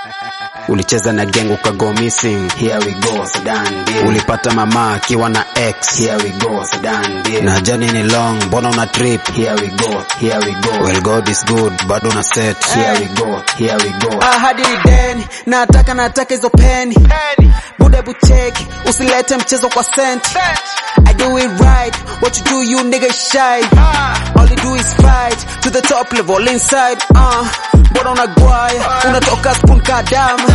Ulicheza na gang ukago missing, here we go, Sudan deal. Ulipata mama akiwa na ex, here we go, Sudan deal. Na journey ni long, mbona una trip, here we go, here we go. Well God is good, bado na set, here we go, here we go. Ahadi ni deni, nataka hizo penny. Bude bucheki, usilete mchezo kwa senti. I do it right, what you do you nigga shy. All you do is fight, to the top level inside. Mbona unagwaya, unatoka spoon kadama.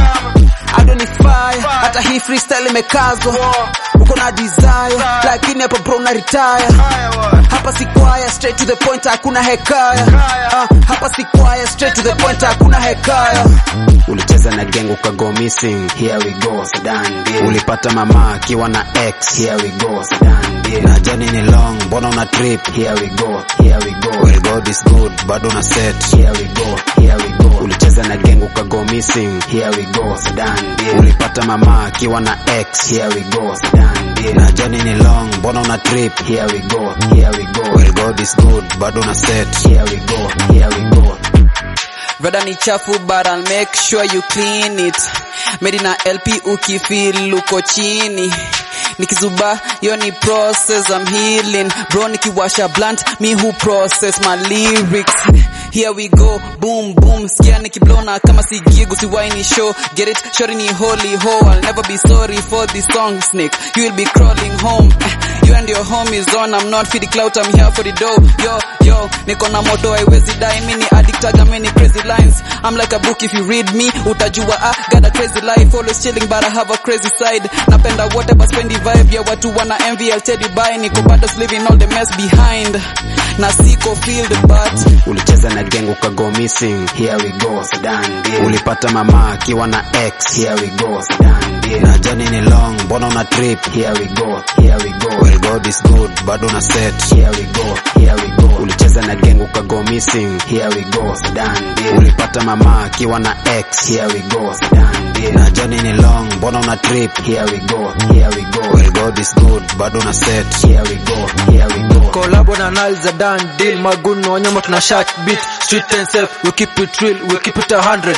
I don't need fire, hata hii freestyle imekazwa. Uko na desire, lakini hapa bro na retire. Hapa si kwaya, straight to the point, hakuna hekaya. Hapa si kwaya, straight to the point, hakuna hekaya. Ulicheza na gang ukago missing, here we go, Sudan deal. Ulipata mama akiwa na ex, here we go, Sudan deal. Na journey ni long, mbona una trip, here we go, here we go. Well God is good, bado na set, here we go, here we go. Ulicheza na gang ukago missing, here we go, Sudan deal. Ulipata mama akiwa na ex, here we go, Sudan deal. Na journey ni long, mbona una trip, here we go, here we go. Well God is good, bado na set, here we go, here we go. Brother ni chafu but I'll make sure you clean it. Made in a LP ukifeel uko chini. Nikizuba yo ni process I'm healing. Bro nikiwasha blunt me who process my lyrics. Here we go, boom boom. Skia nikiblona kama si gig usiwaini show. Get it, shorty ni holy ho. I'll never be sorry for this song snake. You will be crawling home. You and your homies on. I'm not for the clout, I'm here for the dough. Yo, niko na moto haiwezi die. Mini addict aga many crazy lines. I'm like a book if you read me. Utajua got a crazy life. Always chilling but I have a crazy side. Napenda whatever spendi vibe. Ya watu wana envy, I'll tell you bye. Niko bado leaving all the mess behind. Na siko feel the but. Ulicheza na gang ukago missing, here we go, Sudan deal. Ulipata mama akiwa na ex, here we go, Sudan deal. Na journey ni long, mbona una trip, here we go, here we go. Well God is good, bado na set, here we go, here we go. Ulicheza na gang ukago missing, here we go, Sudan deal. Ulipata mama akiwa na ex, here we go, Sudan deal. Na journey ni long, mbona una trip, here we go, here we go. Well God is good, bado na set, here we go, here we go. Collabo na Nile Sudan deal. Maguno wanyama tuna shot beat. Street and safe, we keep it real, we keep it 100.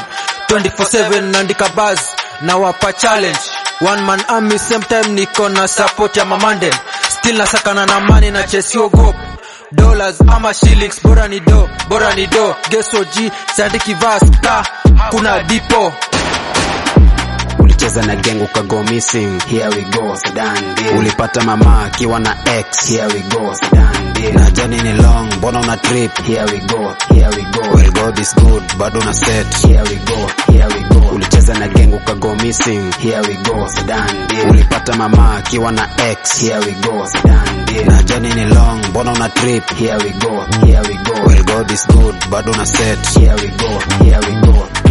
24/7 nandika buzz, na wapa challenge. One man army, same time niko na support ya mamanden. Still nasakana na money na chase yo go. Dollars ama shillings, bora ni do. Guess OG, sandiki verse, kuna dipo. Ulicheza na gang ukago missing, here we go, Sudan deal. Ulipata mama akiwa na ex, here we go, Sudan deal. Na journey ni long, mbona una trip, here we go, here we go. Well God is good, bado na set, here we go, here we go. Ulicheza na gang ukago missing, here we go, Sudan deal. Ulipata mama akiwa na ex, here we go, Sudan deal. Na journey ni long, mbona una trip, here we go, here we go. Well God is good, bado na set, here we go, here we go.